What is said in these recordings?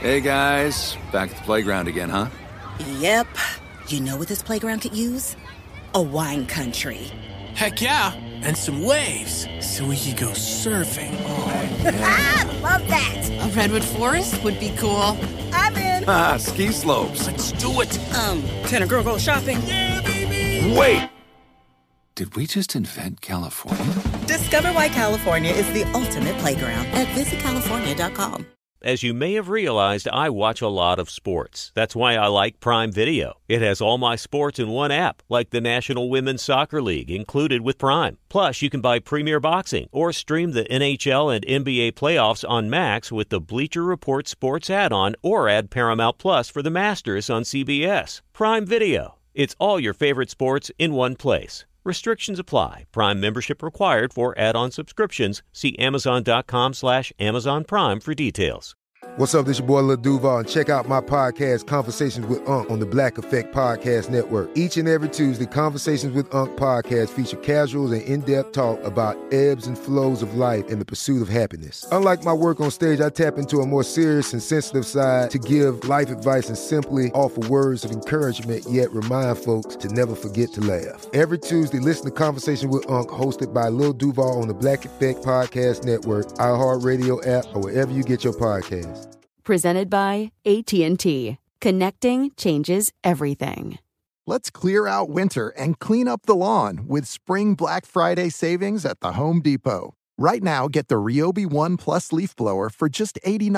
Hey, guys. Back at the playground again, huh? Yep. You know what this playground could use? A wine country. Heck yeah. And some waves so we could go surfing. Oh, yeah. Ah, love that. A redwood forest would be cool. I'm in. Ah, ski slopes. Let's do it. Can a girl go shopping? Yeah, baby. Wait! Did we just invent California? Discover why California is the ultimate playground at visitcalifornia.com. As you may have realized, I watch a lot of sports. That's why I like Prime Video. It has all my sports in one app, like the National Women's Soccer League, included with Prime. Plus, you can buy Premier Boxing or stream the NHL and NBA playoffs on Max with the Bleacher Report Sports add-on, or add Paramount Plus for the Masters on CBS. Prime Video. It's all your favorite sports in one place. Restrictions apply. Prime membership required for add-on subscriptions. See Amazon.com/Amazon Prime for details. What's up, this your boy Lil Duval, and check out my podcast, Conversations with Unc, on the Black Effect Podcast Network. Each and every Tuesday, Conversations with Unc podcast feature casuals and in-depth talk about ebbs and flows of life and the pursuit of happiness. Unlike my work on stage, I tap into a more serious and sensitive side to give life advice and simply offer words of encouragement, yet remind folks to never forget to laugh. Every Tuesday, listen to Conversations with Unc, hosted by Lil Duval on the Black Effect Podcast Network, iHeartRadio app, or wherever you get your podcasts. Presented by AT&T. Connecting changes everything. Let's clear out winter and clean up the lawn with Spring Black Friday savings at the Home Depot. Right now, get the Ryobi One Plus leaf blower for just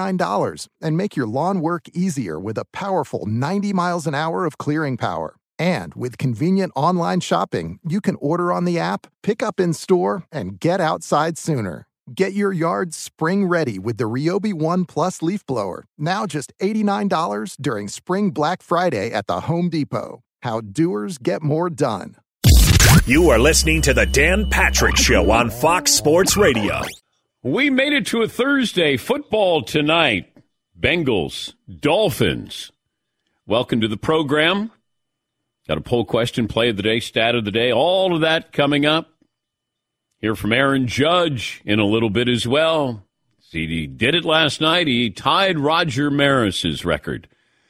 $89 and make your lawn work easier with a powerful 90 miles an hour of clearing power. And with convenient online shopping, you can order on the app, pick up in store, and get outside sooner. Get your yard spring ready with the Ryobi One Plus leaf blower. Now just $89 during Spring Black Friday at the Home Depot. How doers get more done. You are listening to the Dan Patrick Show on Fox Sports Radio. We made it to a Thursday. Football tonight. Bengals, Dolphins. Welcome to the program. Got a poll question, play of the day, stat of the day, all of that coming up. Hear from Aaron Judge in a little bit as well. See, he did it last night. He tied Roger Maris's record.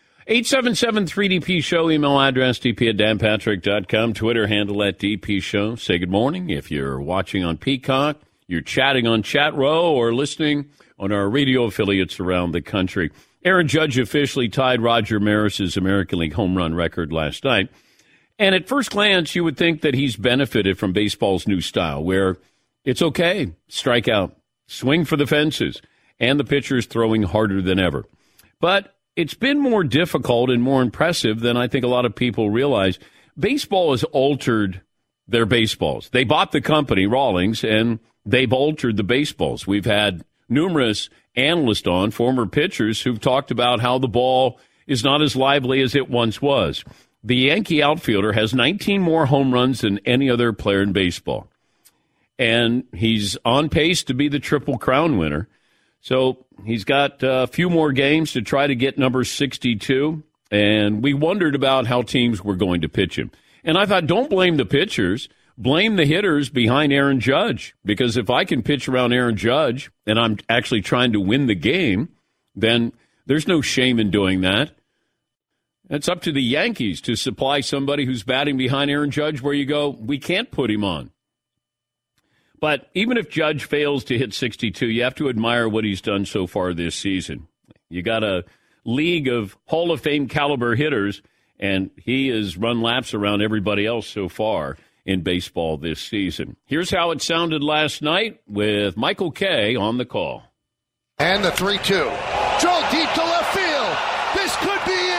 877-3DP-SHOW, email address dp@danpatrick.com, Twitter handle @DP-SHOW. Say good morning. If you're watching on Peacock, you're chatting on Chat Row, or listening on our radio affiliates around the country. Aaron Judge officially tied Roger Maris's American League home run record last night. And at first glance, you would think that he's benefited from baseball's new style, where it's okay, strike out, swing for the fences, and the pitcher's throwing harder than ever. But it's been more difficult and more impressive than I think a lot of people realize. Baseball has altered their baseballs. They bought the company, Rawlings, and they've altered the baseballs. We've had numerous analysts on, former pitchers, who've talked about how the ball is not as lively as it once was. The Yankee outfielder has 19 more home runs than any other player in baseball. And he's on pace to be the Triple Crown winner. So he's got a few more games to try to get number 62. And we wondered about how teams were going to pitch him. And I thought, don't blame the pitchers. Blame the hitters behind Aaron Judge. Because if I can pitch around Aaron Judge and I'm actually trying to win the game, then there's no shame in doing that. It's up to the Yankees to supply somebody who's batting behind Aaron Judge where you go, we can't put him on. But even if Judge fails to hit 62, you have to admire what he's done so far this season. You got a league of Hall of Fame caliber hitters, and he has run laps around everybody else so far in baseball this season. Here's how it sounded last night with Michael Kay on the call. And the 3-2. Drilled deep to left field. This could be it.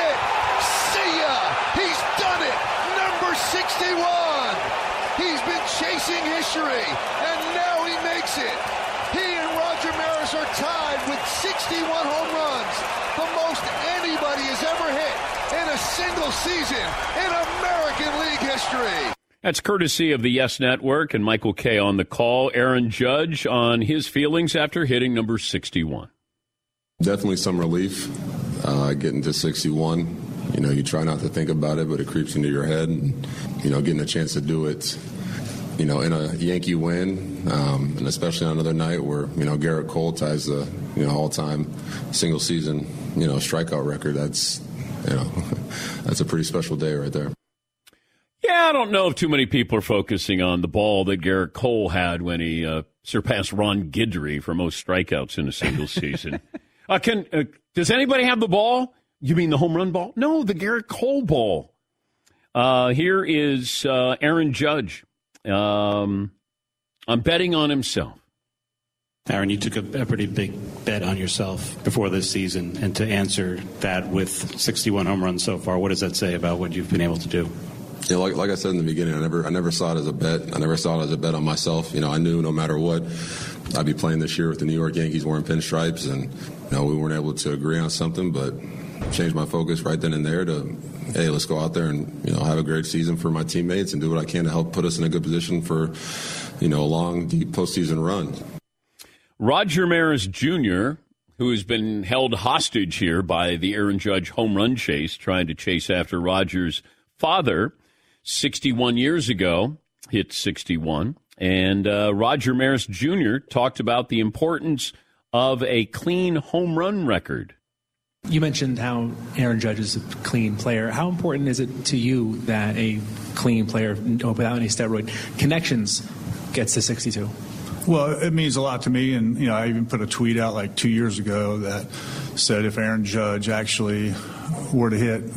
He's done it! Number 61! He's been chasing history, and now he makes it. He and Roger Maris are tied with 61 home runs, the most anybody has ever hit in a single season in American League history. That's courtesy of the Yes Network and Michael Kay on the call. Aaron Judge on his feelings after hitting number 61. Definitely some relief getting to 61. You know, you try not to think about it, but it creeps into your head. And, you know, getting a chance to do it in a Yankee win, and especially on another night where, Garrett Cole ties the, all-time single-season, strikeout record, that's a pretty special day right there. Yeah, I don't know if too many people are focusing on the ball that Garrett Cole had when he surpassed Ron Guidry for most strikeouts in a single season. Does anybody have the ball? You mean the home run ball? No, the Garrett Cole ball. Here is Aaron Judge. I'm betting on himself. Aaron, you took a pretty big bet on yourself before this season, and to answer that with 61 home runs so far, what does that say about what you've been able to do? Yeah, like I said in the beginning, I never saw it as a bet. I never saw it as a bet on myself. I knew no matter what, I'd be playing this year with the New York Yankees wearing pinstripes, and we weren't able to agree on something, but changed my focus right then and there to, hey, let's go out there and have a great season for my teammates and do what I can to help put us in a good position for a long, deep postseason run. Roger Maris Jr., who has been held hostage here by the Aaron Judge home run chase, trying to chase after Roger's father, 61 years ago, hit 61. And Roger Maris Jr. talked about the importance of a clean home run record. You mentioned how Aaron Judge is a clean player. How important is it to you that a clean player, without any steroid connections, gets to 62? Well, it means a lot to me, and I even put a tweet out like 2 years ago that said if Aaron Judge actually were to hit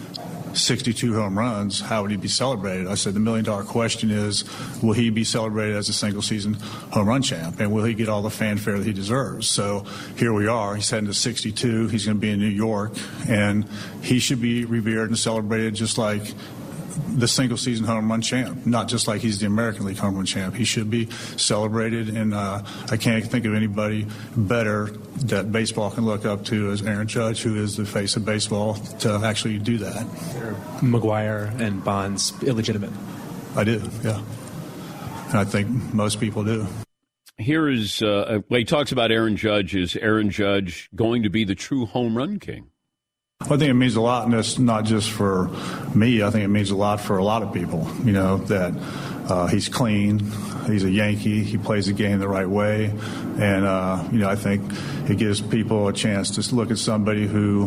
62 home runs, how would he be celebrated? I said the $1 million question is, will he be celebrated as a single-season home run champ, and will he get all the fanfare that he deserves? So here we are. He's heading to 62. He's going to be in New York, and he should be revered and celebrated just like the single-season home run champ, not just like he's the American League home run champ. He should be celebrated, and I can't think of anybody better that baseball can look up to as Aaron Judge, who is the face of baseball, to actually do that. McGuire and Bonds illegitimate? I do, yeah. And I think most people do. Here is, he talks about Aaron Judge. Is Aaron Judge going to be the true home run king? I think it means a lot, and it's not just for me. I think it means a lot for a lot of people, that he's clean, he's a Yankee, he plays the game the right way, and, I think it gives people a chance to look at somebody who,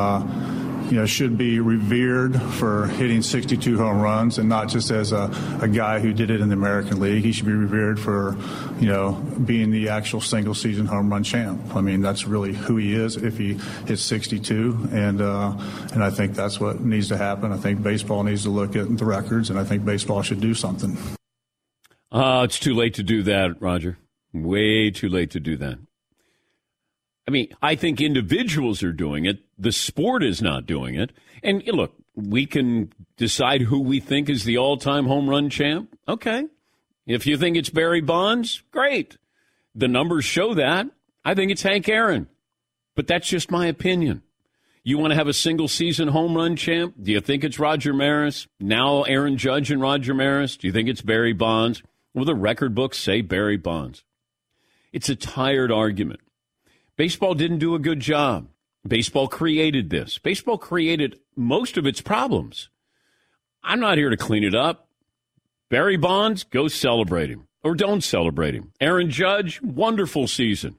should be revered for hitting 62 home runs, and not just as a guy who did it in the American League. He should be revered for, being the actual single-season home run champ. I mean, that's really who he is if he hits 62, and I think that's what needs to happen. I think baseball needs to look at the records, and I think baseball should do something. It's too late to do that, Roger. Way too late to do that. I mean, I think individuals are doing it. The sport is not doing it. And look, we can decide who we think is the all-time home run champ. Okay. If you think it's Barry Bonds, great. The numbers show that. I think it's Hank Aaron. But that's just my opinion. You want to have a single-season home run champ? Do you think it's Roger Maris? Now Aaron Judge and Roger Maris? Do you think it's Barry Bonds? Well, the record books say Barry Bonds. It's a tired argument. Baseball didn't do a good job. Baseball created this. Baseball created most of its problems. I'm not here to clean it up. Barry Bonds, go celebrate him. Or don't celebrate him. Aaron Judge, wonderful season.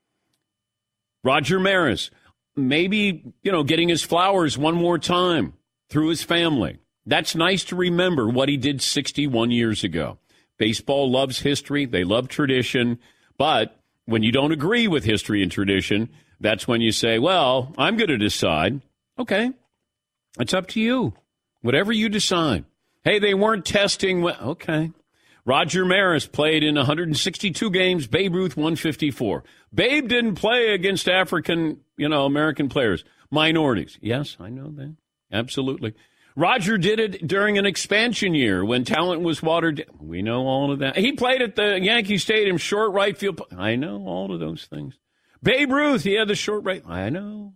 Roger Maris, maybe, getting his flowers one more time through his family. That's nice to remember what he did 61 years ago. Baseball loves history. They love tradition. But when you don't agree with history and tradition, that's when you say, well, I'm going to decide. Okay, it's up to you. Whatever you decide. Hey, they weren't testing. Okay. Roger Maris played in 162 games. Babe Ruth, 154. Babe didn't play against African, American players. Minorities. Yes, I know that. Absolutely. Roger did it during an expansion year when talent was watered down. We know all of that. He played at the Yankee Stadium, short right field. I know all of those things. Babe Ruth, he had the short right. I know.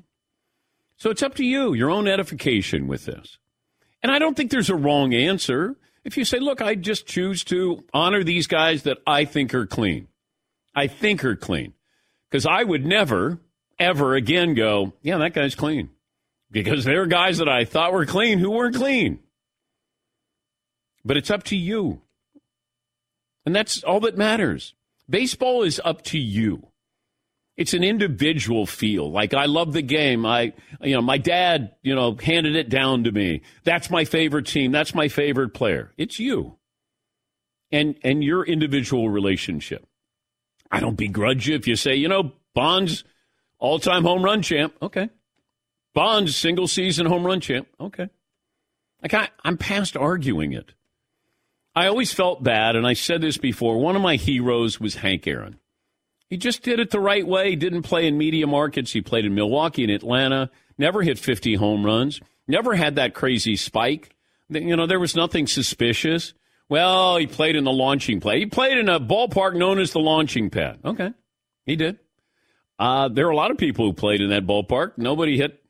So it's up to you, your own edification with this. And I don't think there's a wrong answer. If you say, look, I just choose to honor these guys that I think are clean. Because I would never, ever again go, yeah, that guy's clean. Because there are guys that I thought were clean who weren't clean. But it's up to you. And that's all that matters. Baseball is up to you. It's an individual feel. Like, I love the game. My dad, handed it down to me. That's my favorite team. That's my favorite player. It's you and your individual relationship. I don't begrudge you if you say, Bonds, all-time home run champ. Okay. Bonds, single-season home run champ. Okay. I'm past arguing it. I always felt bad, and I said this before. One of my heroes was Hank Aaron. He just did it the right way. He didn't play in media markets. He played in Milwaukee and Atlanta, never hit 50 home runs, never had that crazy spike. There was nothing suspicious. Well, he played in the launching pad. He played in a ballpark known as the launching pad. Okay, he did. There are a lot of people who played in that ballpark. Nobody hit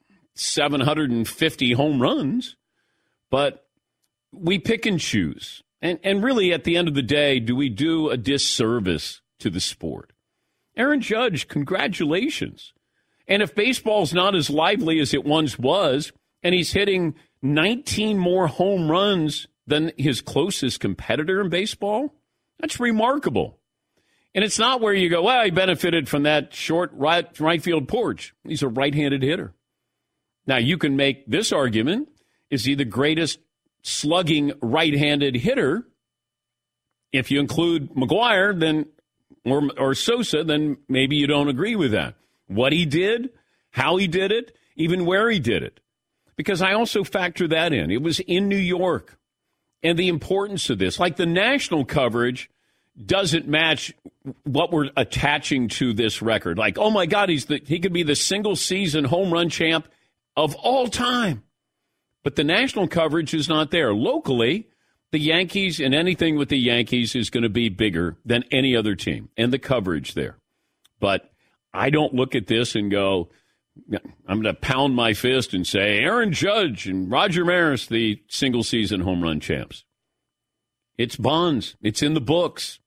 750 home runs, but we pick and choose. And really, at the end of the day, do we do a disservice to the sport? Aaron Judge, congratulations. And if baseball's not as lively as it once was, and he's hitting 19 more home runs than his closest competitor in baseball, that's remarkable. And it's not where you go, well, he benefited from that short right field porch. He's a right-handed hitter. Now, you can make this argument. Is he the greatest slugging right-handed hitter? If you include McGwire, then or Sosa, then maybe you don't agree with that. What he did, how he did it, even where he did it. Because I also factor that in. It was in New York. And the importance of this, like the national coverage doesn't match what we're attaching to this record. Like, oh my God, he could be the single season home run champ of all time. But the national coverage is not there. Locally, the Yankees and anything with the Yankees is going to be bigger than any other team, and the coverage there. But I don't look at this and go, I'm going to pound my fist and say, Aaron Judge and Roger Maris, the single-season home run champs. It's Bonds. It's in the books.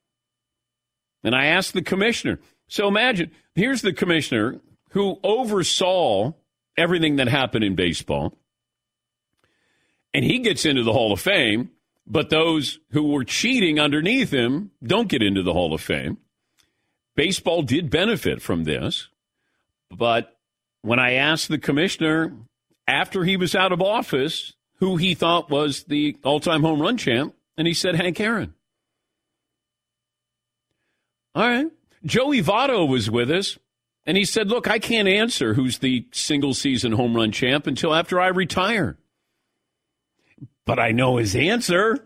And I asked the commissioner. So imagine, here's the commissioner who oversaw everything that happened in baseball. And he gets into the Hall of Fame, but those who were cheating underneath him don't get into the Hall of Fame. Baseball did benefit from this, but when I asked the commissioner after he was out of office who he thought was the all-time home run champ, and he said Hank Aaron. All right. Joey Votto was with us, and he said, look, I can't answer who's the single-season home run champ until after I retire. But I know his answer.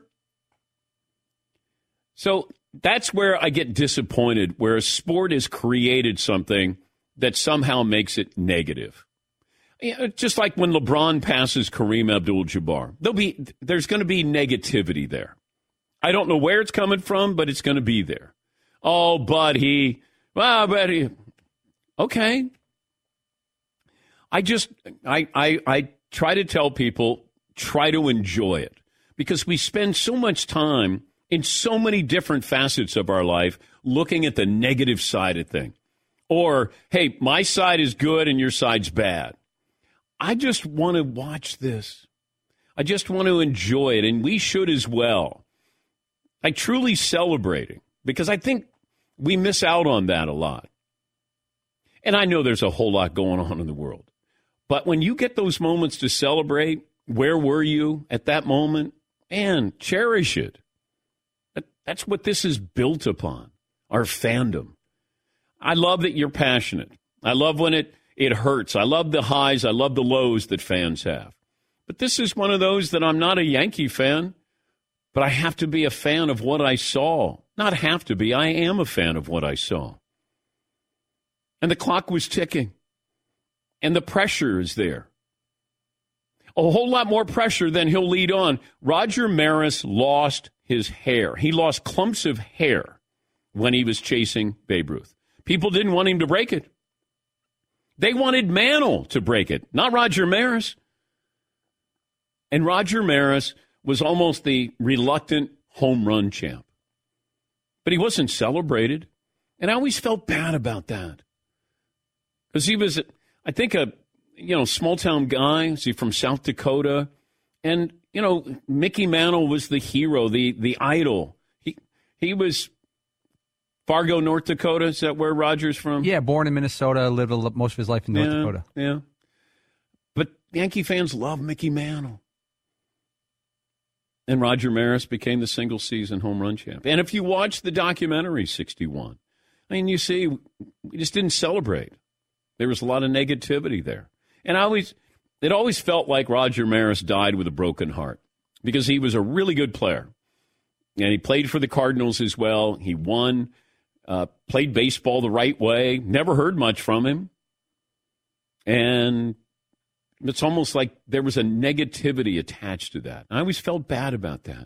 So that's where I get disappointed, where a sport has created something that somehow makes it negative. Just like when LeBron passes Kareem Abdul-Jabbar. There's going to be negativity there. I don't know where it's coming from, but it's going to be there. Oh, but he. Okay. I try to tell people, try to enjoy it, because we spend so much time in so many different facets of our life looking at the negative side of things. Or, hey, my side is good and your side's bad. I just want to watch this. I just want to enjoy it, and we should as well. Like truly celebrating, because I think we miss out on that a lot. And I know there's a whole lot going on in the world. But when you get those moments to celebrate, where were you at that moment? And cherish it. That's what this is built upon, our fandom. I love that you're passionate. I love when it hurts. I love the highs. I love the lows that fans have. But this is one of those that I'm not a Yankee fan, but I have to be a fan of what I saw. Not have to be. I am a fan of what I saw. And the clock was ticking. And the pressure is there. A whole lot more pressure than he'll lead on. Roger Maris lost his hair. He lost clumps of hair when he was chasing Babe Ruth. People didn't want him to break it. They wanted Mantle to break it, not Roger Maris. And Roger Maris was almost the reluctant home run champ. But he wasn't celebrated. And I always felt bad about that. Because he was, I think, a small-town guy. Is he from South Dakota? And, Mickey Mantle was the hero, the idol. He was Fargo, North Dakota. Is that where Roger's from? Yeah, born in Minnesota, lived most of his life in North Dakota. Yeah. But Yankee fans love Mickey Mantle. And Roger Maris became the single-season home run champ. And if you watch the documentary, 61, I mean, you see, we just didn't celebrate. There was a lot of negativity there. And it always felt like Roger Maris died with a broken heart because he was a really good player. And he played for the Cardinals as well. He won, played baseball the right way, never heard much from him. And it's almost like there was a negativity attached to that. I always felt bad about that.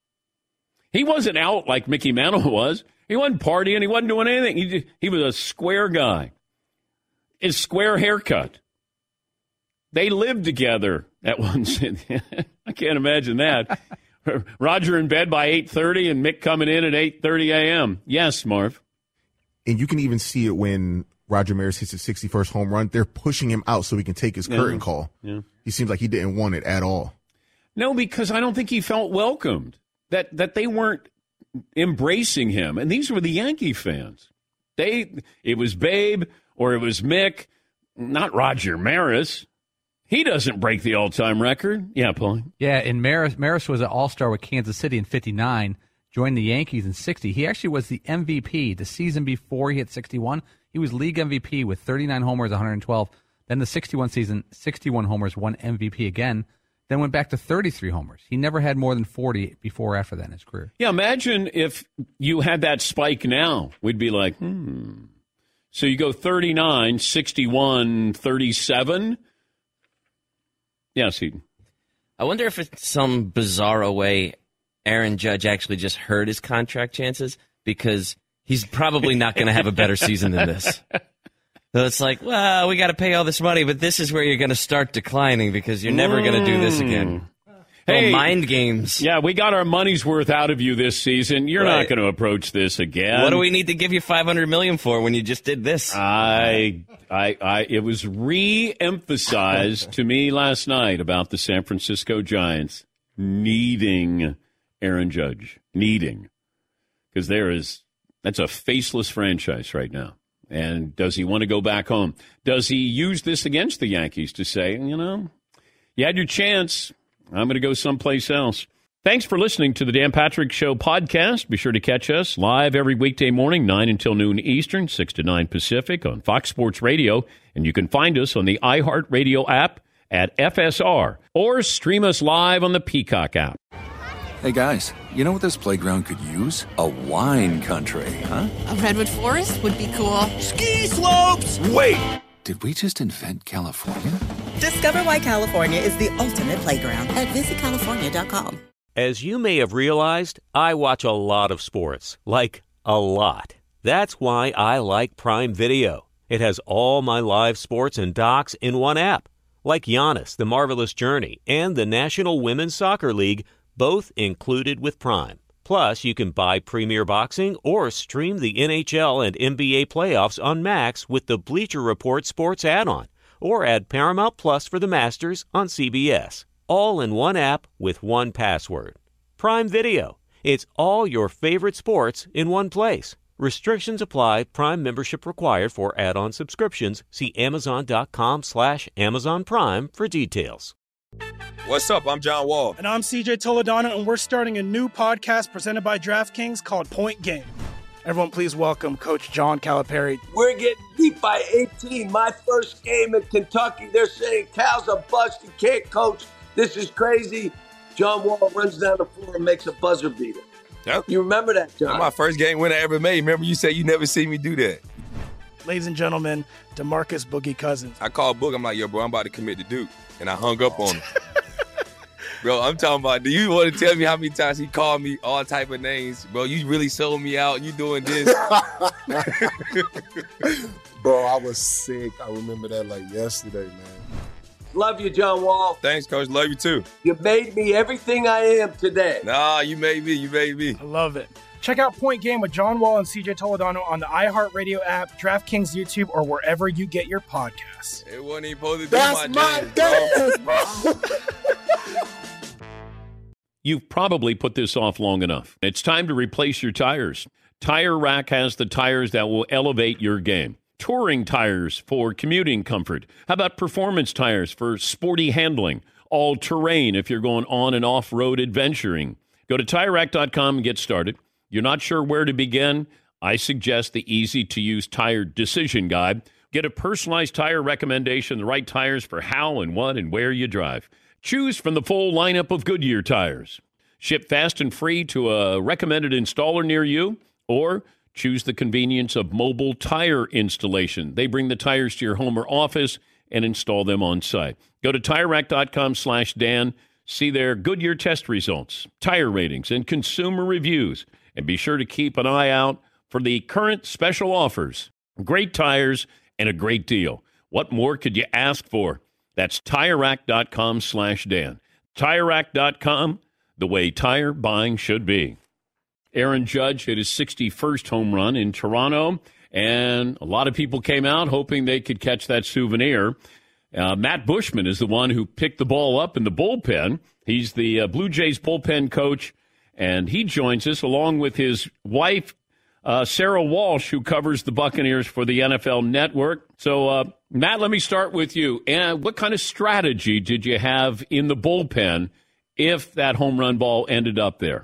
He wasn't out like Mickey Mantle was. He wasn't partying. He wasn't doing anything. He was a square guy. His square haircut. They lived together at once. I can't imagine that. Roger in bed by 8:30 and Mick coming in at 8:30 a.m. Yes, Marv. And you can even see it when Roger Maris hits his 61st home run. They're pushing him out so he can take his curtain call. Yeah. He seems like he didn't want it at all. No, because I don't think he felt welcomed. That they weren't embracing him. And these were the Yankee fans. It was Babe or it was Mick, not Roger Maris. He doesn't break the all-time record. Yeah, Paul. Yeah, and Maris was an all-star with Kansas City in 59, joined the Yankees in 60. He actually was the MVP. The season before he hit 61, he was league MVP with 39 homers, 112. Then the 61 season, 61 homers, won MVP again. Then went back to 33 homers. He never had more than 40 before or after that in his career. Yeah, imagine if you had that spike now. We'd be like, So you go 39, 61, 37. Yes, Heaton. I wonder if in some bizarro way Aaron Judge actually just hurt his contract chances because he's probably not going to have a better season than this. So it's like, well, we got to pay all this money, but this is where you're going to start declining because you're never going to do this again. Hey, mind games. Yeah, we got our money's worth out of you this season. You're not going to approach this again. What do we need to give you $500 million for when you just did this? It was re-emphasized to me last night about the San Francisco Giants needing Aaron Judge. Needing. Because that's a faceless franchise right now. And does he want to go back home? Does he use this against the Yankees to say, you had your chance. I'm going to go someplace else. Thanks for listening to the Dan Patrick Show podcast. Be sure to catch us live every weekday morning, 9 until noon Eastern, 6 to 9 Pacific on Fox Sports Radio. And you can find us on the iHeartRadio app at FSR or stream us live on the Peacock app. Hey, guys, you know what this playground could use? A wine country, huh? A redwood forest would be cool. Ski slopes! Wait! Did we just invent California? Discover why California is the ultimate playground at visitcalifornia.com. As you may have realized, I watch a lot of sports. Like, a lot. That's why I like Prime Video. It has all my live sports and docs in one app. Like Giannis, The Marvelous Journey, and the National Women's Soccer League, both included with Prime. Plus, you can buy Premier Boxing or stream the NHL and NBA playoffs on Max with the Bleacher Report Sports add-on, or add Paramount Plus for the Masters on CBS. All in one app with one password. Prime Video. It's all your favorite sports in one place. Restrictions apply. Prime membership required for add-on subscriptions. See Amazon.com/Amazon Prime for details. What's up? I'm John Wall. And I'm CJ Toledano, and we're starting a new podcast presented by DraftKings called Point Game. Everyone, please welcome Coach John Calipari. We're getting beat by 18. My first game in Kentucky, they're saying Cal's a bust. He can't coach. This is crazy. John Wall runs down the floor and makes a buzzer beater. Yep. You remember that, John? That's my first game win I ever made. Remember you said you never see me do that. Ladies and gentlemen, DeMarcus Boogie Cousins. I called Boog. I'm like, yo, bro, I'm about to commit to Duke. And I hung up on him. Bro, I'm talking about, do you want to tell me how many times he called me all type of names? Bro, you really sold me out. You doing this. Bro, I was sick. I remember that like yesterday, man. Love you, John Wall. Thanks, Coach. Love you, too. You made me everything I am today. Nah, you made me. You made me. I love it. Check out Point Game with John Wall and CJ Toledano on the iHeartRadio app, DraftKings YouTube, or wherever you get your podcasts. It wasn't even supposed to be That's my game, bro. You've probably put this off long enough. It's time to replace your tires. Tire Rack has the tires that will elevate your game. Touring tires for commuting comfort. How about performance tires for sporty handling? All-terrain if you're going on and off-road adventuring. Go to TireRack.com and get started. You're not sure where to begin? I suggest the easy-to-use tire decision guide. Get a personalized tire recommendation, the right tires for how and what and where you drive. Choose from the full lineup of Goodyear tires. Ship fast and free to a recommended installer near you, or choose the convenience of mobile tire installation. They bring the tires to your home or office and install them on site. Go to TireRack.com/Dan. See their Goodyear test results, tire ratings, and consumer reviews. And be sure to keep an eye out for the current special offers. Great tires and a great deal. What more could you ask for? That's TireRack.com/Dan. TireRack.com, the way tire buying should be. Aaron Judge hit his 61st home run in Toronto, and a lot of people came out hoping they could catch that souvenir. Matt Bushman is the one who picked the ball up in the bullpen. He's the Blue Jays bullpen coach, and he joins us along with his wife, Sarah Walsh, who covers the Buccaneers for the NFL Network. So, Matt, let me start with you. And what kind of strategy did you have in the bullpen if that home run ball ended up there?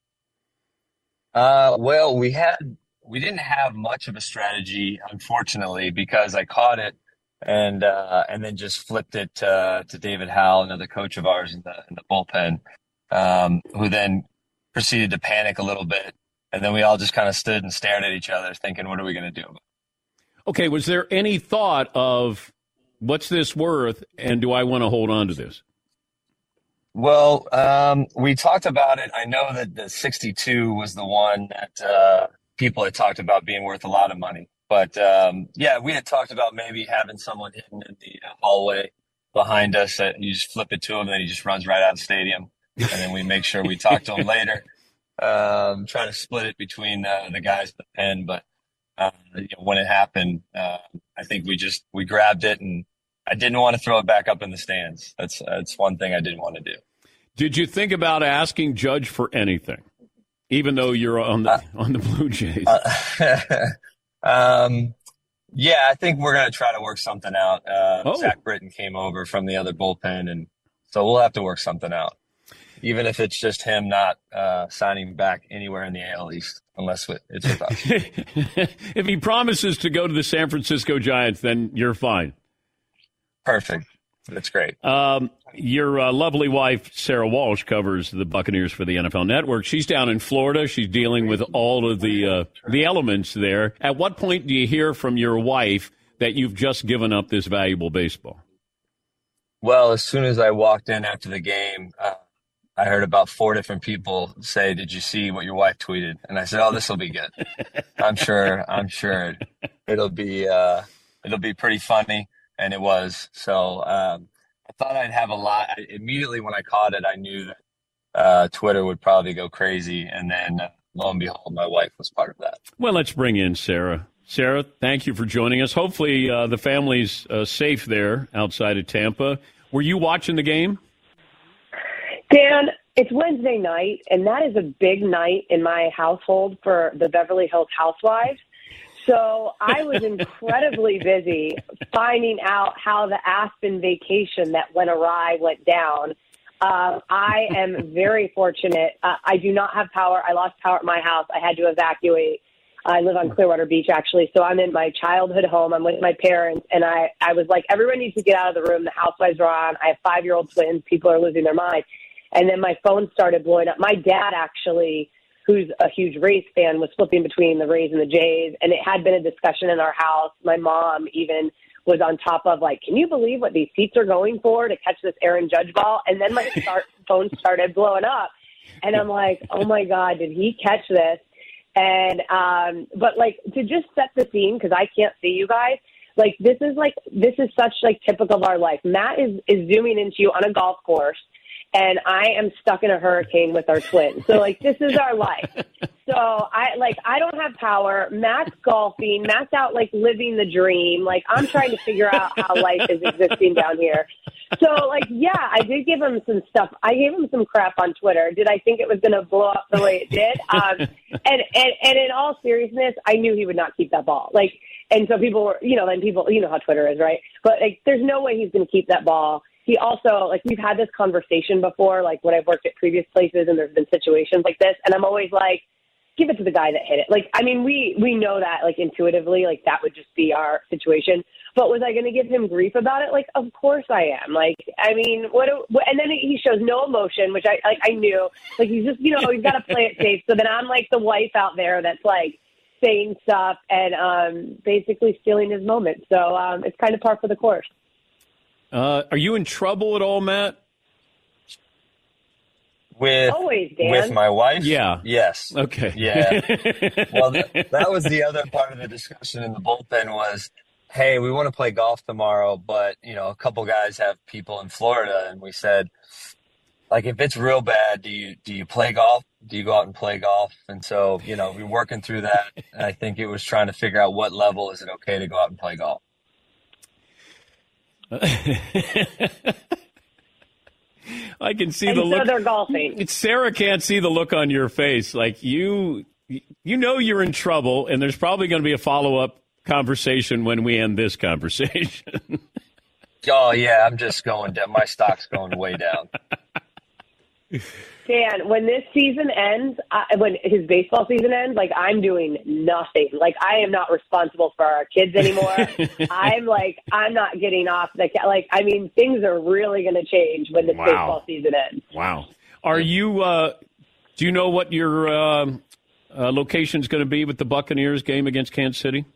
Well, we didn't have much of a strategy, unfortunately, because I caught it and then just flipped it to David Howell, another coach of ours in the bullpen, who then proceeded to panic a little bit. And then we all just kind of stood and stared at each other thinking, what are we going to do? Okay, was there any thought of what's this worth and do I want to hold on to this? Well, we talked about it. I know that the 62 was the one that people had talked about being worth a lot of money. But, yeah, we had talked about maybe having someone hidden in the hallway behind us that you just flip it to him and then he just runs right out of the stadium. And then we make sure we talk to him later. Trying to split it between the guys in the pen. But when it happened, I think we grabbed it and I didn't want to throw it back up in the stands. That's one thing I didn't want to do. Did you think about asking Judge for anything, even though you're on the Blue Jays? Yeah, I think we're going to try to work something out. Zach Britton came over from the other bullpen, and so we'll have to work something out, even if it's just him not signing back anywhere in the AL East, unless it's with us. If he promises to go to the San Francisco Giants, then you're fine. Perfect. That's great. Your lovely wife, Sarah Walsh, covers the Buccaneers for the NFL Network. She's down in Florida. She's dealing with all of the elements there. At what point do you hear from your wife that you've just given up this valuable baseball? Well, as soon as I walked in after the game, I heard about 4 different people say, "Did you see what your wife tweeted?" And I said, "Oh, this will be good. I'm sure it'll be pretty funny." And it was. So I thought I'd have a lot. Immediately when I caught it, I knew that Twitter would probably go crazy. And then lo and behold, my wife was part of that. Well, let's bring in Sarah. Sarah, thank you for joining us. Hopefully the family's safe there outside of Tampa. Were you watching the game? Dan, it's Wednesday night, and that is a big night in my household for the Beverly Hills Housewives. So I was incredibly busy finding out how the Aspen vacation that went awry went down. I am very fortunate. I do not have power. I lost power at my house. I had to evacuate. I live on Clearwater Beach, actually. So I'm in my childhood home. I'm with my parents. And I was like, everyone needs to get out of the room. The housewives are on. I have 5-year-old twins. People are losing their mind. And then my phone started blowing up. My dad actually, who's a huge Rays fan, was flipping between the Rays and the Jays. And it had been a discussion in our house. My mom even was on top of, like, can you believe what these seats are going for to catch this Aaron Judge ball? And then my phone started blowing up. And I'm like, oh, my God, did he catch this? And but, like, to just set the scene, because I can't see you guys, this is such, typical of our life. Matt is zooming into you on a golf course. and I am stuck in a hurricane with our twins. So, like, this is our life. So, I don't have power. Matt's golfing. Matt's out, like, living the dream. Like, I'm trying to figure out how life is existing down here. So, like, yeah, I did give him some stuff. I gave him some crap on Twitter. Did I think it was going to blow up the way it did? And in all seriousness, I knew he would not keep that ball. Like, and so people were, then people, you know how Twitter is, right? But, like, there's no way he's going to keep that ball. He also, like, we've had this conversation before, like, when I've worked at previous places and there's been situations like this, and I'm always like, give it to the guy that hit it. Like, I mean, we know that, like, intuitively, like, that would just be our situation. But was I going to give him grief about it? Like, of course I am. Like, I mean, and then he shows no emotion, which I knew. Like, he's just, he's got to play it safe. So then I'm, like, the wife out there that's, like, saying stuff and basically stealing his moment. So it's kind of par for the course. Are you in trouble at all, Matt? Always, Dan. With my wife? Yeah. Yes. Okay. Yeah. Well, that was the other part of the discussion in the bullpen was, hey, we want to play golf tomorrow, but, a couple guys have people in Florida. And we said, like, if it's real bad, do you play golf? Do you go out and play golf? And so, we're working through that. And I think it was trying to figure out what level is it okay to go out and play golf. I can see and the so look. They're golfing. Sarah can't see the look on your face. Like you know you're in trouble, and there's probably going to be a follow-up conversation when we end this conversation. Oh, yeah, I'm just going down. My stock's going way down. Dan, when this season ends, when his baseball season ends, like, I'm doing nothing. Like, I am not responsible for our kids anymore. I'm not getting off things are really going to change when this baseball season ends. Wow. Are you, do you know what your location is going to be with the Buccaneers game against Kansas City?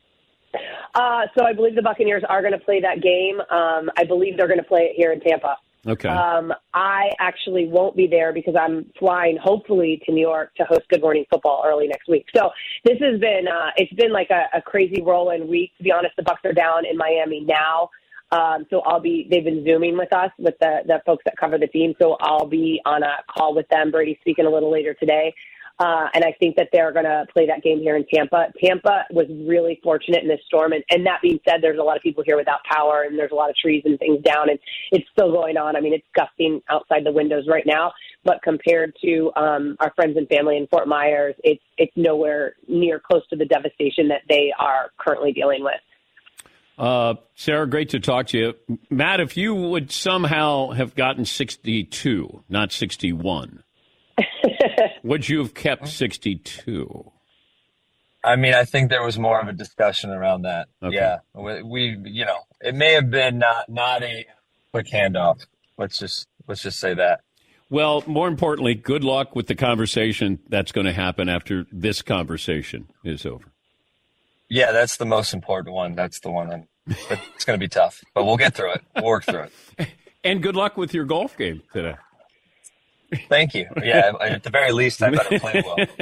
So I believe the Buccaneers are going to play that game. I believe they're going to play it here in Tampa. Okay. I actually won't be there because I'm flying, hopefully, to New York to host Good Morning Football early next week. So this has been, it's been like a crazy whirlwind week. To be honest, the Bucs are down in Miami now. So they've been Zooming with us, with the folks that cover the team. So I'll be on a call with them. Brady's speaking a little later today. And I think that they're going to play that game here in Tampa. Tampa was really fortunate in this storm. And that being said, there's a lot of people here without power, and there's a lot of trees and things down, and it's still going on. I mean, it's gusting outside the windows right now. But compared to our friends and family in Fort Myers, it's nowhere near close to the devastation that they are currently dealing with. Sarah, great to talk to you. Matt, if you would somehow have gotten 62, not 61, would you have kept 62? I mean, I think there was more of a discussion around that. Okay. Yeah, we it may have been not a quick handoff. Let's just say that. Well, more importantly, good luck with the conversation that's going to happen after this conversation is over. Yeah, that's the most important one. That's the one. It's going to be tough, but we'll get through it. We'll work through it. And good luck with your golf game today. Thank you. Yeah, at the very least, I better play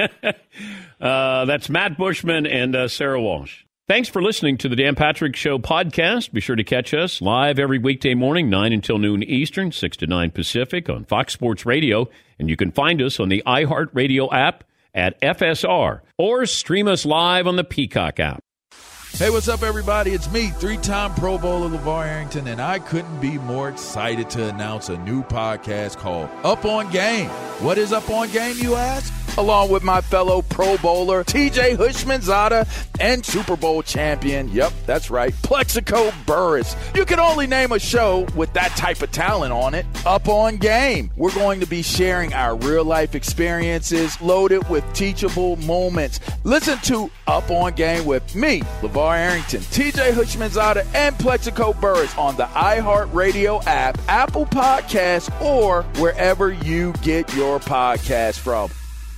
well. That's Matt Bushman and Sarah Walsh. Thanks for listening to the Dan Patrick Show podcast. Be sure to catch us live every weekday morning, 9 until noon Eastern, 6 to 9 Pacific on Fox Sports Radio. And you can find us on the iHeartRadio app at FSR or stream us live on the Peacock app. Hey, what's up, everybody? It's me, three-time Pro Bowler LeVar Arrington, and I couldn't be more excited to announce a new podcast called Up On Game. What is Up On Game, you ask? Along with my fellow Pro Bowler, TJ Houshmandzadeh, and Super Bowl champion, yep, that's right, Plexico Burress. You can only name a show with that type of talent on it. Up On Game. We're going to be sharing our real-life experiences loaded with teachable moments. Listen to Up On Game with me, LeVar Arrington, TJ Houshmandzadeh, and Plexico Burress on the iHeartRadio app, Apple Podcasts, or wherever you get your podcasts from.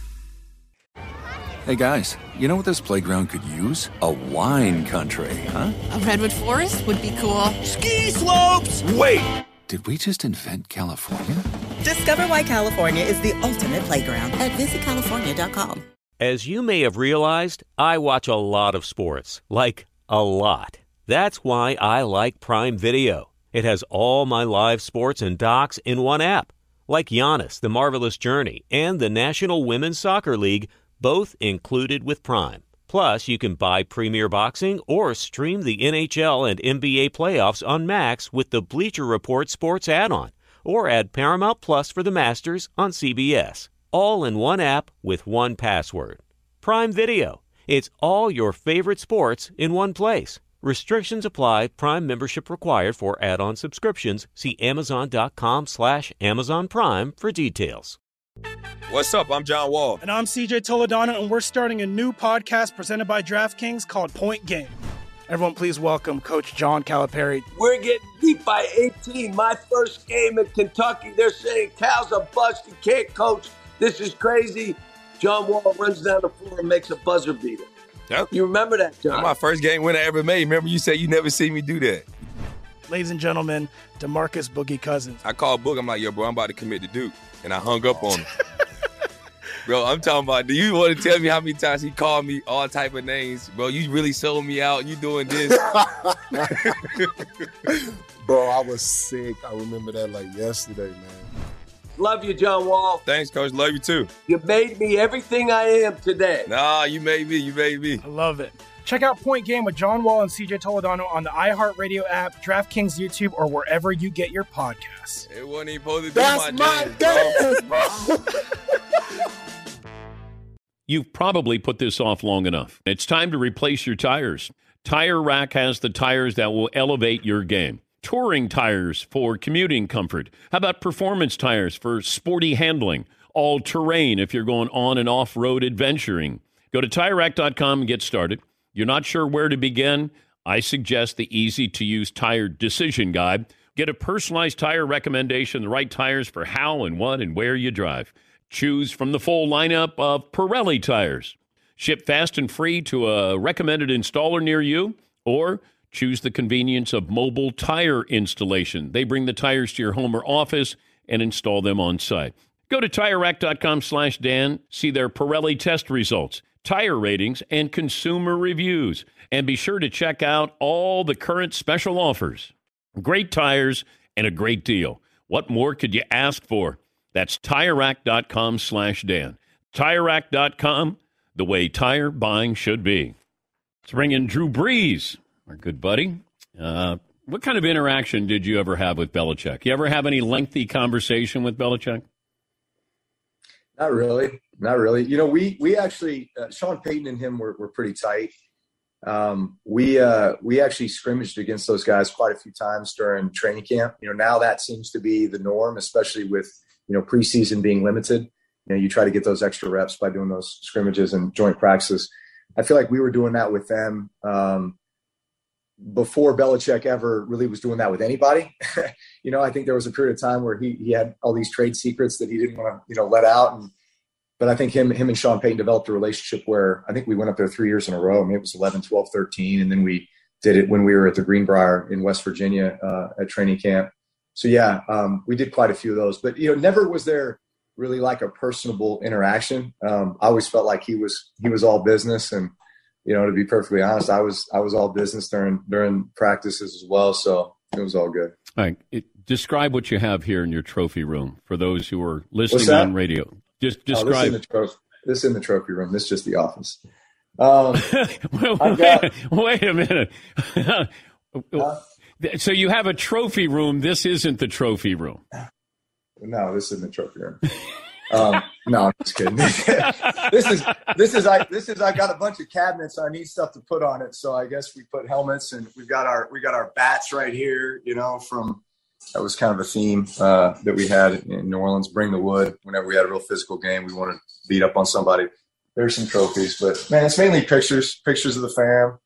Hey guys, you know what this playground could use? A wine country, huh? A redwood forest would be cool. Ski slopes! Wait! Did we just invent California? Discover why California is the ultimate playground at visitcalifornia.com. As you may have realized, I watch a lot of sports. Like, a lot. That's why I like Prime Video. It has all my live sports and docs in one app. like Giannis, The Marvelous Journey, and the National Women's Soccer League, both included with Prime. Plus, you can buy Premier Boxing or stream the NHL and NBA playoffs on Max with the Bleacher Report Sports add-on, or add Paramount Plus for the Masters on CBS. All in one app with one password. Prime Video. It's all your favorite sports in one place. Restrictions apply. Prime membership required for add-on subscriptions. See Amazon.com/Amazon Prime for details. What's up? I'm John Wall. And I'm CJ Toledano, and we're starting a new podcast presented by DraftKings called Point Game. Everyone, please welcome Coach John Calipari. We're getting beat by 18. My first game in Kentucky. They're saying Cal's a bust. He can't coach. This is crazy. John Wall runs down the floor and makes a buzzer beater. Yep. You remember that, John? That's my first game win I ever made. Remember you said you never see me do that. Ladies and gentlemen, DeMarcus Boogie Cousins. I called Boog. I'm like, yo, bro, I'm about to commit to Duke. And I hung up on him. Bro, I'm talking about, do you want to tell me how many times he called me all type of names? Bro, you really sold me out. You doing this. Bro, I was sick. I remember that like yesterday, man. Love you, John Wall. Thanks, Coach. Love you, too. You made me everything I am today. Nah, you made me. You made me. I love it. Check out Point Game with John Wall and CJ Toledano on the iHeartRadio app, DraftKings YouTube, or wherever you get your podcasts. It wasn't even supposed to be That's my dance, bro. You've probably put this off long enough. It's time to replace your tires. Tire Rack has the tires that will elevate your game. Touring tires for commuting comfort. How about performance tires for sporty handling? All-terrain if you're going on and off-road adventuring. Go to TireRack.com and get started. You're not sure where to begin? I suggest the easy-to-use tire decision guide. Get a personalized tire recommendation, the right tires for how and what and where you drive. Choose from the full lineup of Pirelli tires. Ship fast and free to a recommended installer near you, or choose the convenience of mobile tire installation. They bring the tires to your home or office and install them on site. Go to TireRack.com/Dan, see their Pirelli test results, tire ratings, and consumer reviews. And be sure to check out all the current special offers. Great tires and a great deal. What more could you ask for? That's TireRack.com/Dan. TireRack.com, the way tire buying should be. Let's bring in Drew Brees, our good buddy. What kind of interaction did you ever have with Belichick? You ever have any lengthy conversation with Belichick? Not really. You know, we actually, Sean Payton and him were pretty tight. We actually scrimmaged against those guys quite a few times during training camp. You know, now that seems to be the norm, especially with, you know, preseason being limited. You know, you try to get those extra reps by doing those scrimmages and joint practices. I feel like we were doing that with them before Belichick ever really was doing that with anybody. You know, I think there was a period of time where he had all these trade secrets that he didn't want to, you know, let out. But I think him and Sean Payton developed a relationship where I think we went up there 3 years in a row. I mean, it was 11, 12, 13. And then we did it when we were at the Greenbrier in West Virginia at training camp. So, yeah, we did quite a few of those. But, you know, never was there really like a personable interaction. I always felt like he was all business. And, you know, to be perfectly honest, I was all business during practices as well. So it was all good. All right. Describe what you have here in your trophy room for those who are listening on radio. Just describe. This is in the trophy room. This is just the office. Wait a minute. So you have a trophy room. This isn't the trophy room. No, this isn't the trophy room. No, I'm just kidding. This is I got a bunch of cabinets. So I need stuff to put on it. So I guess we put helmets, and we got our bats right here. You know, that was kind of a theme that we had in New Orleans. Bring the wood. Whenever we had a real physical game, we wanted to beat up on somebody. There's some trophies, but man, it's mainly pictures of the fam,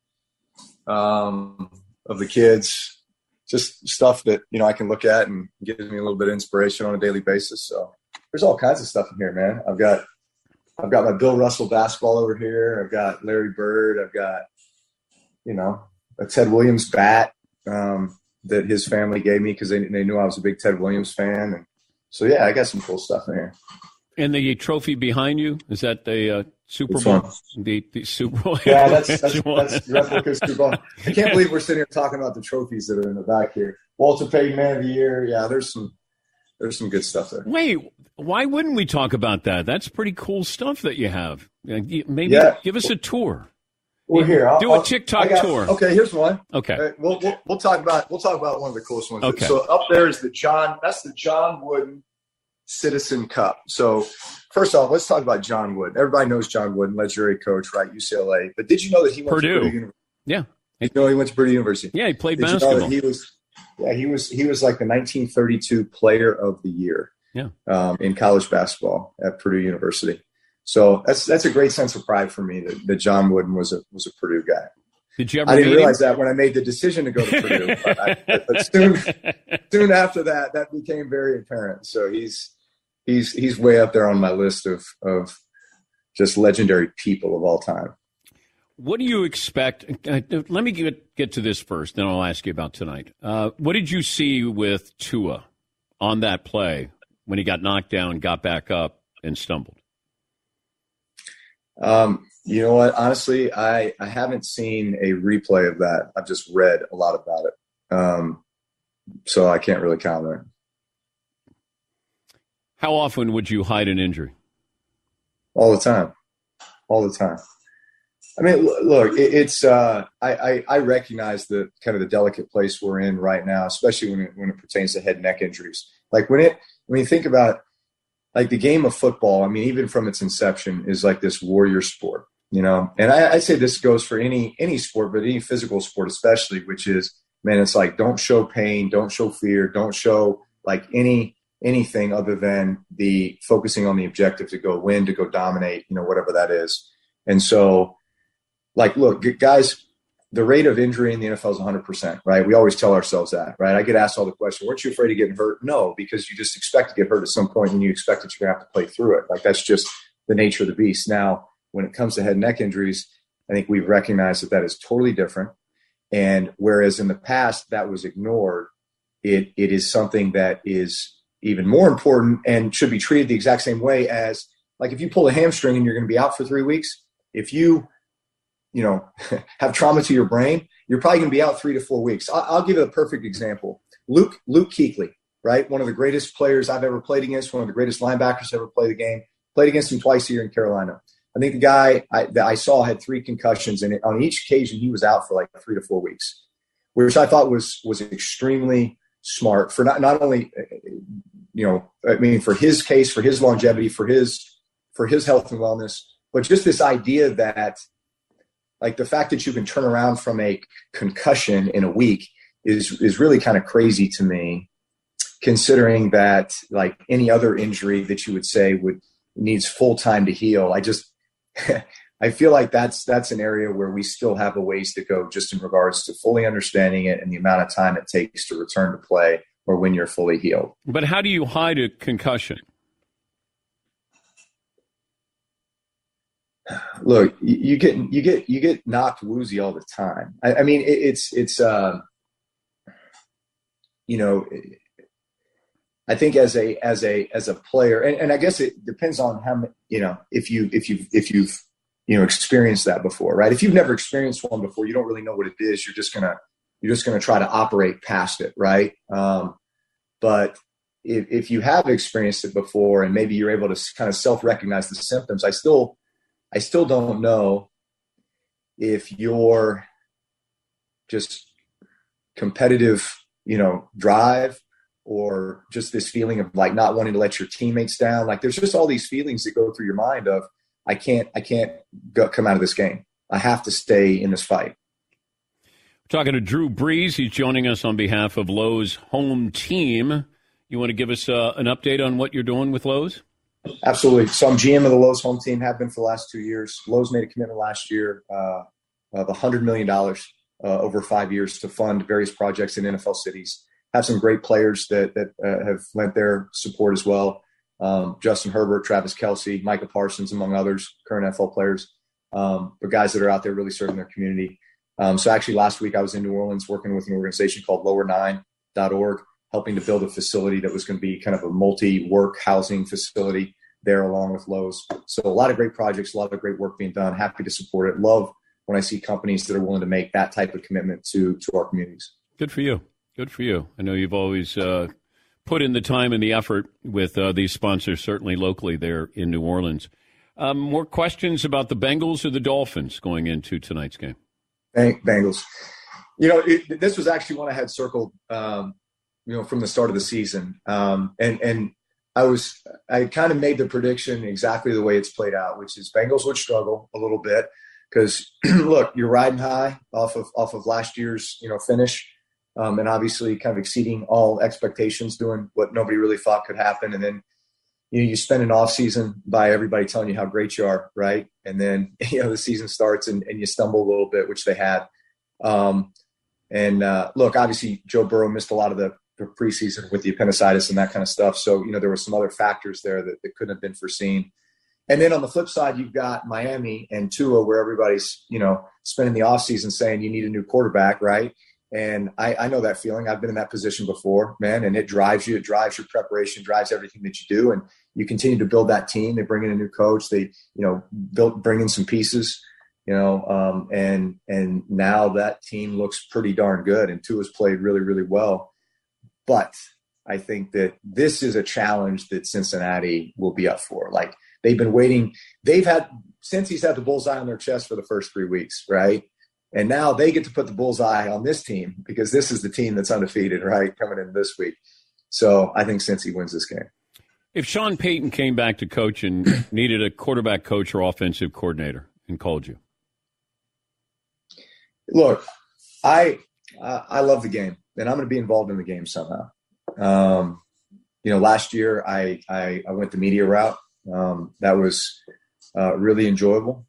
of the kids. Just stuff that, you know, I can look at and gives me a little bit of inspiration on a daily basis. So there's all kinds of stuff in here, man. I've got my Bill Russell basketball over here. I've got Larry Bird. I've got, you know, a Ted Williams bat that his family gave me because they knew I was a big Ted Williams fan. And so, yeah, I got some cool stuff in here. And the trophy behind you, is that the Super Bowl? The Super Bowl? Yeah, that's replica Super Bowl. I can't believe we're sitting here talking about the trophies that are in the back here. Walter Payton Man of the Year. Yeah, there's some there's some good stuff there. Wait, why wouldn't we talk about that? That's pretty cool stuff that you have. Maybe give us a tour. We're here. Do a TikTok tour. Okay, here's one. Okay, we'll talk about one of the coolest ones. Okay. So up there is the John Wooden Citizen Cup. So first off, let's talk about John Wooden. Everybody knows John Wooden, legendary coach, right? UCLA. But did you know that he went to Purdue University? Yeah. You know he went to Purdue University. Yeah, he played did basketball. You know that he was like the 1932 Player of the Year. Yeah. In college basketball at Purdue University. So that's a great sense of pride for me that John Wooden was a Purdue guy. Did you ever? I didn't realize that when I made the decision to go to Purdue, but soon after that became very apparent. So he's way up there on my list of just legendary people of all time. What do you expect? Let me get to this first, then I'll ask you about tonight. What did you see with Tua on that play when he got knocked down, got back up, and stumbled? You know what? Honestly, I haven't seen a replay of that. I've just read a lot about it. So I can't really comment. How often would you hide an injury? All the time. I mean, look, it's I recognize the kind of the delicate place we're in right now, especially when it pertains to head and neck injuries. Like when you think about like the game of football, I mean, even from its inception is like this warrior sport, you know? And I say this goes for any sport, but any physical sport especially, which is, man, it's like, don't show pain, don't show fear, don't show like anything other than the focusing on the objective to go win, to go dominate, you know, whatever that is. And so like, look, guys, the rate of injury in the NFL is 100%, right? We always tell ourselves that, right? I get asked all the question, weren't you afraid of getting hurt? No, because you just expect to get hurt at some point and you expect that you're going to have to play through it. Like that's just the nature of the beast. Now, when it comes to head and neck injuries, I think we've recognized that is totally different. And whereas in the past that was ignored, it is something that is even more important and should be treated the exact same way as like if you pull a hamstring and you're going to be out for 3 weeks, if you have trauma to your brain, you're probably going to be out 3 to 4 weeks. I'll give you a perfect example. Luke Kuechly, right? One of the greatest players I've ever played against, one of the greatest linebackers ever played the game. Played against him twice a year in Carolina. I think the guy that I saw had 3 concussions, and on each occasion he was out for like 3 to 4 weeks, which I thought was extremely smart for not only, for his case, for his longevity, for his health and wellness, but just this idea that, like the fact that you can turn around from a concussion in a week is really kind of crazy to me, considering that like any other injury that you would say needs full time to heal. I feel like that's an area where we still have a ways to go just in regards to fully understanding it and the amount of time it takes to return to play or when you're fully healed. But how do you hide a concussion? Look, you get knocked woozy all the time. I mean, I think as a player, and I guess it depends on how, if you've experienced that before, right? If you've never experienced one before, you don't really know what it is. You're just gonna try to operate past it, right? But if you have experienced it before and maybe you're able to kind of self-recognize the symptoms, I still don't know if you're just competitive, drive, or just this feeling of like not wanting to let your teammates down. Like there's just all these feelings that go through your mind of, I can't come out of this game. I have to stay in this fight. We're talking to Drew Brees. He's joining us on behalf of Lowe's Home Team. You want to give us an update on what you're doing with Lowe's? Absolutely. So I'm GM of the Lowe's Home Team, have been for the last 2 years. Lowe's made a commitment last year of $100 million over 5 years to fund various projects in NFL cities. Have some great players that have lent their support as well. Justin Herbert, Travis Kelce, Micah Parsons, among others, current NFL players, but guys that are out there really serving their community. So actually last week I was in New Orleans working with an organization called lower9.org, helping to build a facility that was going to be kind of a multi-work housing facility there along with Lowe's. So a lot of great projects, a lot of great work being done. Happy to support it. Love when I see companies that are willing to make that type of commitment to our communities. Good for you. Good for you. I know you've always put in the time and the effort with these sponsors, certainly locally there in New Orleans. More questions about the Bengals or the Dolphins going into tonight's game? Bengals. This was actually one I had circled, from the start of the season. And I kind of made the prediction exactly the way it's played out, which is Bengals would struggle a little bit because, look, you're riding high off of last year's, finish. And obviously kind of exceeding all expectations, doing what nobody really thought could happen. And then, you spend an off season by everybody telling you how great you are. Right. And then, the season starts and you stumble a little bit, which they had. Look, obviously Joe Burrow missed a lot of the preseason with the appendicitis and that kind of stuff. So, there were some other factors there that couldn't have been foreseen. And then on the flip side, you've got Miami and Tua, where everybody's, spending the offseason saying you need a new quarterback, right? And I know that feeling. I've been in that position before, man, and it drives you. It drives your preparation, drives everything that you do. And you continue to build that team. They bring in a new coach. They, bring in some pieces, and now that team looks pretty darn good. And Tua's played really, really well. But I think that this is a challenge that Cincinnati will be up for. Like, they've been waiting. Cincy's had the bullseye on their chest for the first 3 weeks, right? And now they get to put the bullseye on this team because this is the team that's undefeated, right, coming in this week. So I think Cincy wins this game. If Sean Payton came back to coach and needed a quarterback coach or offensive coordinator and called you? Look, I love the game, and I'm going to be involved in the game somehow. Last year I went the media route. That was really enjoyable.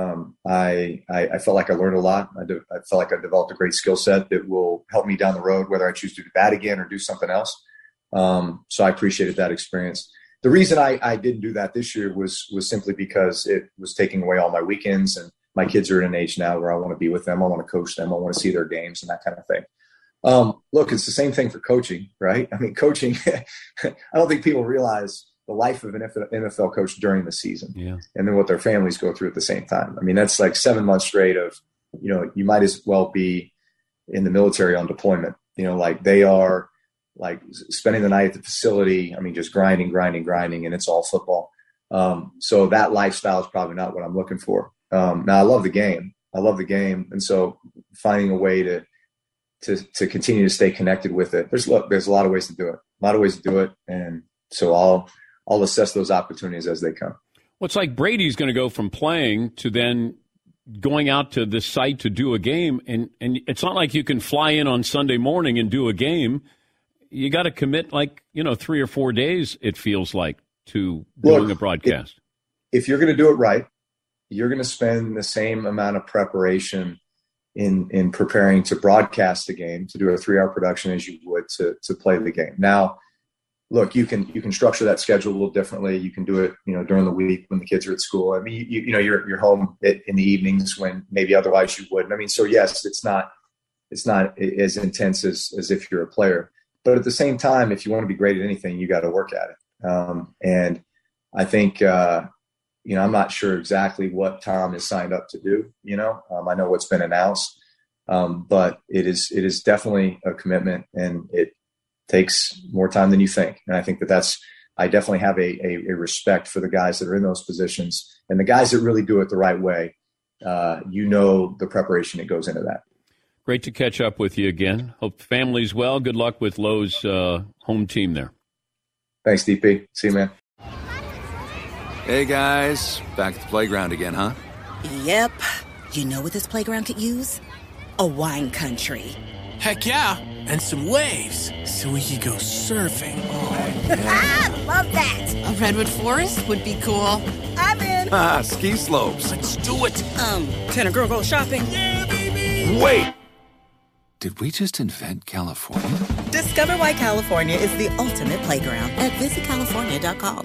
I felt like I learned a lot. I felt like I developed a great skill set that will help me down the road, whether I choose to do that again or do something else. So I appreciated that experience. The reason I didn't do that this year was simply because it was taking away all my weekends, and my kids are at an age now where I want to be with them. I want to coach them. I want to see their games and that kind of thing. Look, it's the same thing for coaching, right? I mean, coaching, I don't think people realize the life of an NFL coach during the season, and then what their families go through at the same time. I mean, that's like 7 months straight of, you might as well be in the military on deployment, like they are like spending the night at the facility. I mean, just grinding, and it's all football. So that lifestyle is probably not what I'm looking for. Now I love the game. And so finding a way to continue to stay connected with it. There's a lot of ways to do it. And so I'll assess those opportunities as they come. Well, it's like Brady's going to go from playing to then going out to the site to do a game. And it's not like you can fly in on Sunday morning and do a game. You got to commit 3 or 4 days, it feels like, to doing a broadcast. If you're going to do it right, you're going to spend the same amount of preparation in preparing to broadcast a game, to do a 3-hour production as you would to play the game. Now, look, you can structure that schedule a little differently. You can do it, during the week when the kids are at school. I mean, you're home in the evenings when maybe otherwise you wouldn't. I mean, so yes, it's not as intense as if you're a player. But at the same time, if you want to be great at anything, you got to work at it. And I think, I'm not sure exactly what Tom is signed up to do. I know what's been announced, but it is definitely a commitment, and it takes more time than you think. And I think I definitely have a respect for the guys that are in those positions, and the guys that really do it the right way. The preparation that goes into that. Great to catch up with you again. Hope family's well. Good luck with Lowe's home team there. Thanks, DP. See you, man. Hey, guys. Back at the playground again, huh? Yep. You know what this playground could use? A wine country. Heck yeah, and some waves so we could go surfing. Oh, love that. A redwood forest would be cool. I'm in. Ski slopes. Let's do it. Can a girl go shopping? Yeah, baby. Wait. Did we just invent California? Discover why California is the ultimate playground at visitcalifornia.com.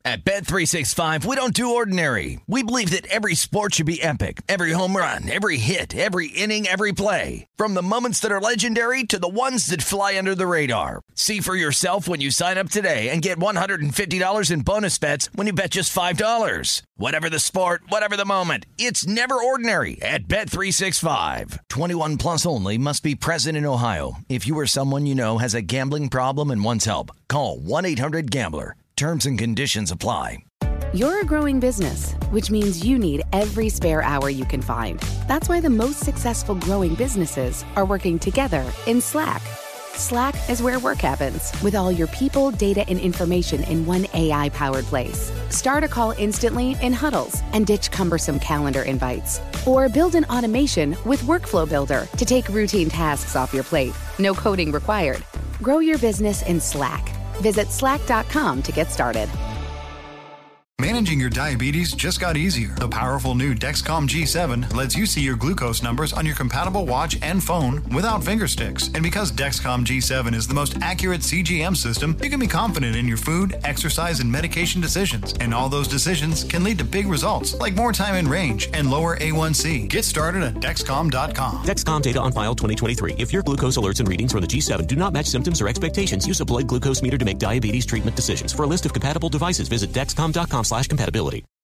At Bet365, we don't do ordinary. We believe that every sport should be epic. Every home run, every hit, every inning, every play. From the moments that are legendary to the ones that fly under the radar. See for yourself when you sign up today and get $150 in bonus bets when you bet just $5. Whatever the sport, whatever the moment, it's never ordinary at Bet365. 21 plus only. Must be present in Ohio. If you or someone you know has a gambling problem and wants help, call 1-800-GAMBLER. Terms and conditions apply. You're a growing business, which means you need every spare hour you can find. That's why the most successful growing businesses are working together in Slack. Slack is where work happens, with all your people, data, and information in one AI-powered place. Start a call instantly in huddles and ditch cumbersome calendar invites. Or build an automation with Workflow Builder to take routine tasks off your plate. No coding required. Grow your business in Slack. Visit slack.com to get started. Managing your diabetes just got easier. The powerful new Dexcom G7 lets you see your glucose numbers on your compatible watch and phone without finger sticks. And because Dexcom G7 is the most accurate CGM system, you can be confident in your food, exercise, and medication decisions. And all those decisions can lead to big results, like more time in range and lower A1C. Get started at Dexcom.com. Dexcom data on file 2023. If your glucose alerts and readings from the G7 do not match symptoms or expectations, use a blood glucose meter to make diabetes treatment decisions. For a list of compatible devices, visit Dexcom.com/compatibility.